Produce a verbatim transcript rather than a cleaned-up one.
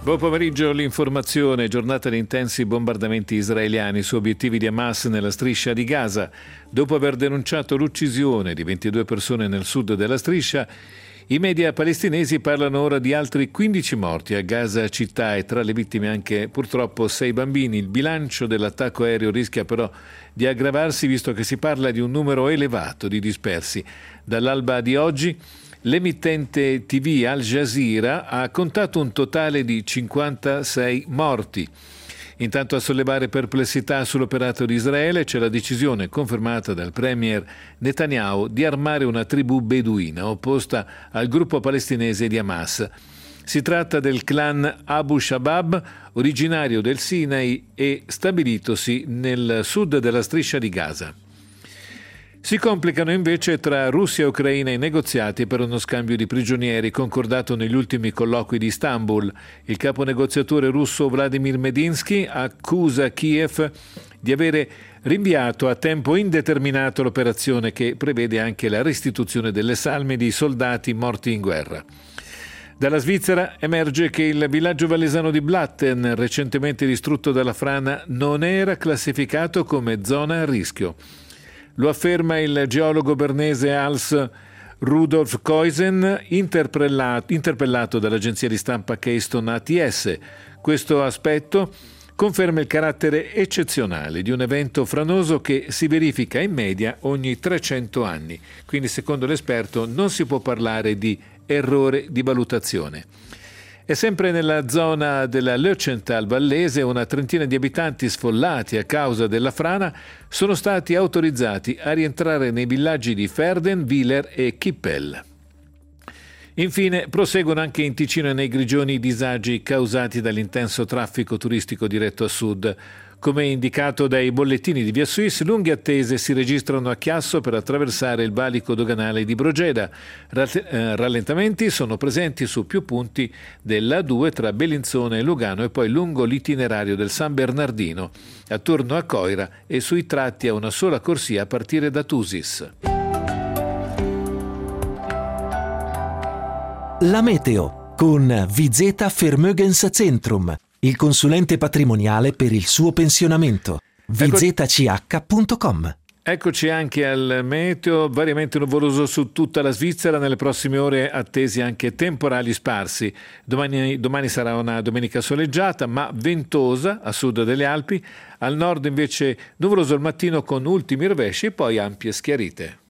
Buon pomeriggio, l'informazione, giornata di intensi bombardamenti israeliani su obiettivi di Hamas nella striscia di Gaza. Dopo aver denunciato l'uccisione di ventidue persone nel sud della striscia, i media palestinesi parlano ora di altri quindici morti a Gaza città e tra le vittime anche purtroppo sei bambini. Il bilancio dell'attacco aereo rischia però di aggravarsi visto che si parla di un numero elevato di dispersi. Dall'alba di oggi l'emittente tivù Al Jazeera ha contato un totale di cinquantasei morti. Intanto a sollevare perplessità sull'operato di Israele c'è la decisione confermata dal premier Netanyahu di armare una tribù beduina opposta al gruppo palestinese di Hamas. Si tratta del clan Abu Shabab, originario del Sinai e stabilitosi nel sud della striscia di Gaza. Si complicano invece tra Russia e Ucraina i negoziati per uno scambio di prigionieri concordato negli ultimi colloqui di Istanbul. Il capo negoziatore russo Vladimir Medinsky accusa Kiev di avere rinviato a tempo indeterminato l'operazione che prevede anche la restituzione delle salme di soldati morti in guerra. Dalla Svizzera emerge che il villaggio valesano di Blatten, recentemente distrutto dalla frana, non era classificato come zona a rischio. Lo afferma il geologo bernese Hans Rudolf Keusen, interpellato, interpellato dall'agenzia di stampa Keystone A T S. Questo aspetto conferma il carattere eccezionale di un evento franoso che si verifica in media ogni trecento anni. Quindi, secondo l'esperto, non si può parlare di errore di valutazione. E sempre nella zona della Lötschental vallese, una trentina di abitanti sfollati a causa della frana sono stati autorizzati a rientrare nei villaggi di Verden, Wieler e Kippel. Infine, proseguono anche in Ticino e nei Grigioni i disagi causati dall'intenso traffico turistico diretto a sud. Come indicato dai bollettini di Via Suisse, lunghe attese si registrano a Chiasso per attraversare il valico doganale di Brogeda. Rallentamenti sono presenti su più punti dell'A due tra Bellinzona e Lugano e poi lungo l'itinerario del San Bernardino, attorno a Coira e sui tratti a una sola corsia a partire da Tusis. La meteo con Vizeta Vermögenszentrum, il consulente patrimoniale per il suo pensionamento. v z c h punto com. Eccoci anche al meteo, variamente nuvoloso su tutta la Svizzera, nelle prossime ore attesi anche temporali sparsi. Domani, domani sarà una domenica soleggiata ma ventosa a sud delle Alpi, al nord invece nuvoloso al mattino con ultimi rovesci e poi ampie schiarite.